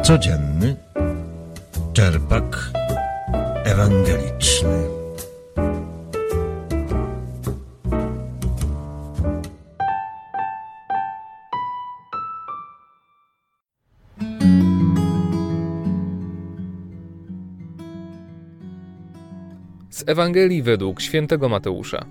Codzienny czerpak ewangeliczny. Z Ewangelii według świętego Mateusza.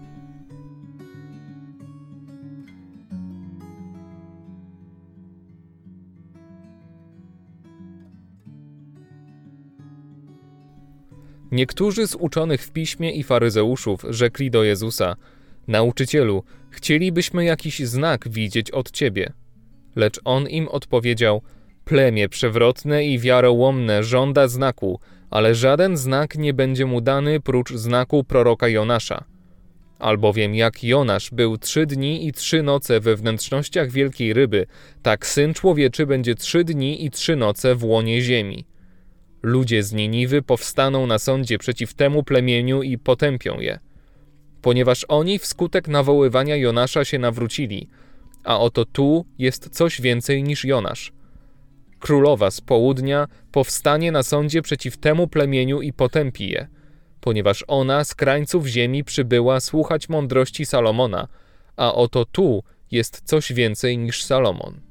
Niektórzy z uczonych w piśmie i faryzeuszów rzekli do Jezusa: Nauczycielu, chcielibyśmy jakiś znak widzieć od Ciebie. Lecz On im odpowiedział: Plemię przewrotne i wiarołomne żąda znaku, ale żaden znak nie będzie mu dany prócz znaku proroka Jonasza. Albowiem jak Jonasz był 3 dni i 3 noce we wnętrznościach wielkiej ryby, tak Syn Człowieczy będzie 3 dni i 3 noce w łonie ziemi. Ludzie z Niniwy powstaną na sądzie przeciw temu plemieniu i potępią je, ponieważ oni wskutek nawoływania Jonasza się nawrócili, a oto tu jest coś więcej niż Jonasz. Królowa z południa powstanie na sądzie przeciw temu plemieniu i potępi je, ponieważ ona z krańców ziemi przybyła słuchać mądrości Salomona, a oto tu jest coś więcej niż Salomon.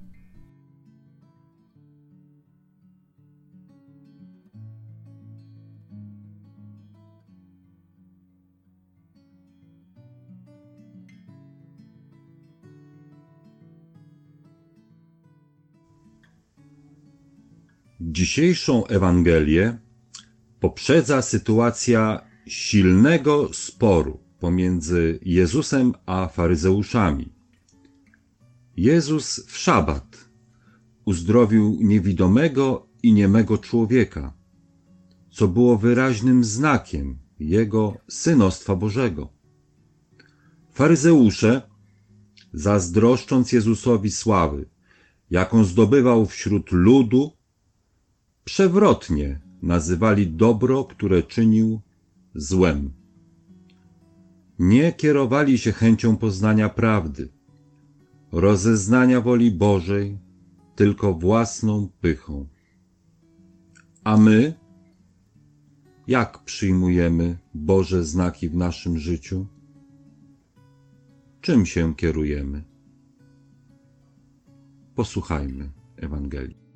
Dzisiejszą Ewangelię poprzedza sytuacja silnego sporu pomiędzy Jezusem a faryzeuszami. Jezus w szabat uzdrowił niewidomego i niemego człowieka, co było wyraźnym znakiem Jego synostwa Bożego. Faryzeusze, zazdroszcząc Jezusowi sławy, jaką zdobywał wśród ludu, przewrotnie nazywali dobro, które czynił, złem. Nie kierowali się chęcią poznania prawdy, rozeznania woli Bożej, tylko własną pychą. A my, jak przyjmujemy Boże znaki w naszym życiu? Czym się kierujemy? Posłuchajmy Ewangelii.